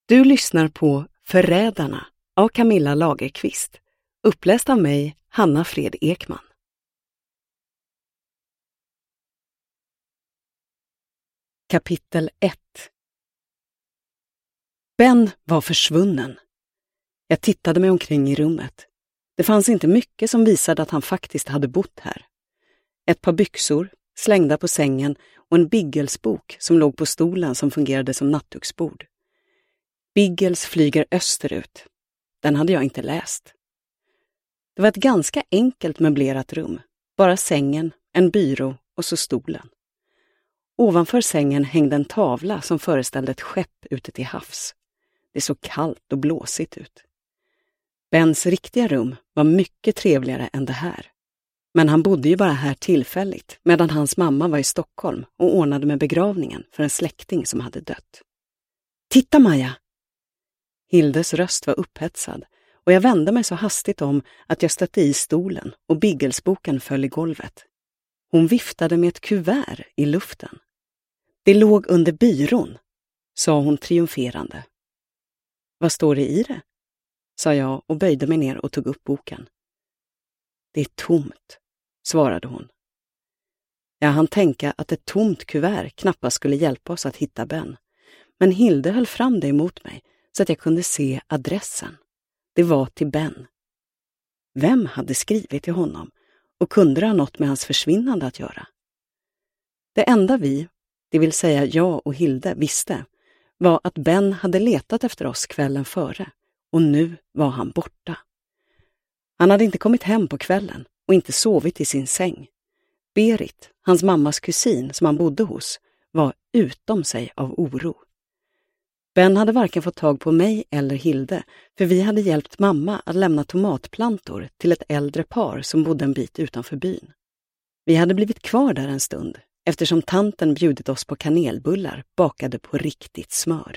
Du lyssnar på Förrädarna av Camilla Lagerqvist, uppläst av mig, Hanna Fred Ekman. Kapitel 1. Ben var försvunnen. Jag tittade mig omkring i rummet. Det fanns inte mycket som visade att han faktiskt hade bott här. Ett par byxor, slängda på sängen och en Biggles-bok som låg på stolen som fungerade som nattduksbord. Biggles flyger österut. Den hade jag inte läst. Det var ett ganska enkelt möblerat rum. Bara sängen, en byrå och så stolen. Ovanför sängen hängde en tavla som föreställde ett skepp ute till havs. Det såg kallt och blåsigt ut. Bens riktiga rum var mycket trevligare än det här. Men han bodde ju bara här tillfälligt medan hans mamma var i Stockholm och ordnade med begravningen för en släkting som hade dött. Titta, Maja! Hildes röst var upphetsad och jag vände mig så hastigt om att jag stötte i stolen och Biggles-boken föll i golvet. Hon viftade med ett kuvert i luften. Det låg under byrån, sa hon triumferande. Vad står det i det? Sa jag och böjde mig ner och tog upp boken. Det är tomt, svarade hon. Jag hann tänka att ett tomt kuvert knappast skulle hjälpa oss att hitta Ben. Men Hilde höll fram det emot mig så att jag kunde se adressen. Det var till Ben. Vem hade skrivit till honom och kunde det ha något med hans försvinnande att göra? Det enda vi, det vill säga jag och Hilde, visste var att Ben hade letat efter oss kvällen före och nu var han borta. Han hade inte kommit hem på kvällen och inte sovit i sin säng. Berit, hans mammas kusin som han bodde hos, var utom sig av oro. Ben hade varken fått tag på mig eller Hilde, för vi hade hjälpt mamma att lämna tomatplantor till ett äldre par som bodde en bit utanför byn. Vi hade blivit kvar där en stund, eftersom tanten bjudit oss på kanelbullar bakade på riktigt smör.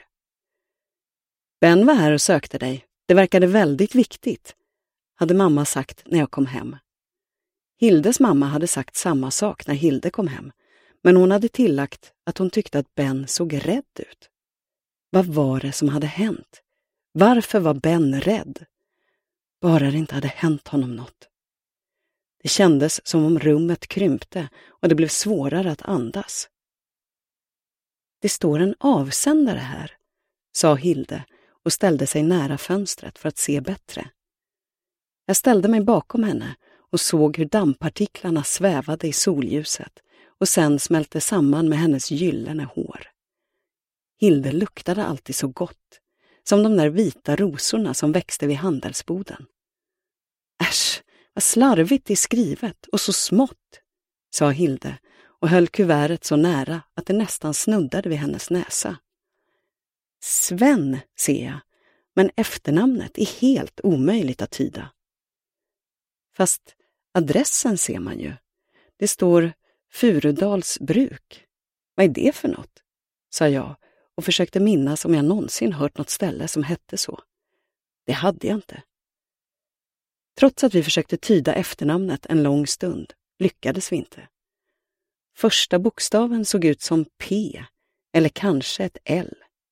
Ben var här och sökte dig. Det verkade väldigt viktigt, hade mamma sagt när jag kom hem. Hildes mamma hade sagt samma sak när Hilde kom hem, men hon hade tillagt att hon tyckte att Ben såg rädd ut. Vad var det som hade hänt? Varför var Ben rädd? Bara det inte hade hänt honom något. Det kändes som om rummet krympte och det blev svårare att andas. Det står en avsändare här, sa Hilde och ställde sig nära fönstret för att se bättre. Jag ställde mig bakom henne och såg hur dammpartiklarna svävade i solljuset och sen smälte samman med hennes gyllene hår. Hilde luktade alltid så gott, som de där vita rosorna som växte vid handelsboden. Äsch, vad slarvigt det är skrivet och så smått, sa Hilde och höll kuvertet så nära att det nästan snuddade vid hennes näsa. Sven, ser jag, men efternamnet är helt omöjligt att tyda. Fast adressen ser man ju. Det står Furudals bruk. Vad är det för något? Sa jag och försökte minnas om jag någonsin hört något ställe som hette så. Det hade jag inte. Trots att vi försökte tyda efternamnet en lång stund lyckades vi inte. Första bokstaven såg ut som P eller kanske ett L.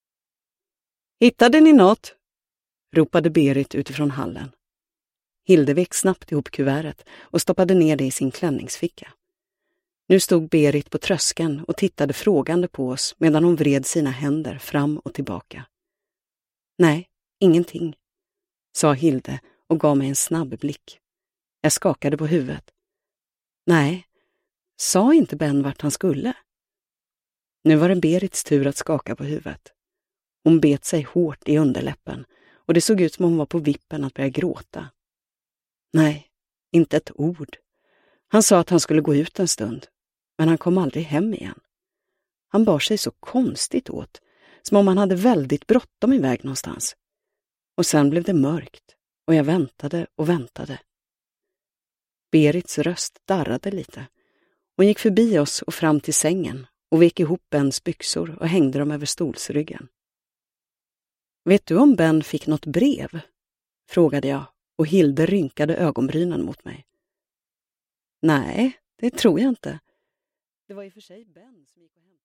Hittade ni något? Ropade Berit utifrån hallen. Hilde vek snabbt ihop kuvertet och stoppade ner det i sin klänningsficka. Nu stod Berit på tröskeln och tittade frågande på oss medan hon vred sina händer fram och tillbaka. Nej, ingenting, sa Hilde och gav mig en snabb blick. Jag skakade på huvudet. Nej, sa inte Ben vart han skulle? Nu var det Berits tur att skaka på huvudet. Hon bet sig hårt i underläppen och det såg ut som om hon var på vippen att börja gråta. Nej, inte ett ord. Han sa att han skulle gå ut en stund, men han kom aldrig hem igen. Han bar sig så konstigt åt, som om han hade väldigt bråttom iväg någonstans. Och sen blev det mörkt och jag väntade och väntade. Berits röst darrade lite. Hon gick förbi oss och fram till sängen och vek ihop Bens byxor och hängde dem över stolsryggen. Vet du om Ben fick något brev? Frågade jag och Hilde rynkade ögonbrynen mot mig. Nej, det tror jag inte. Det var i och för sig Ben som gick och hämtade.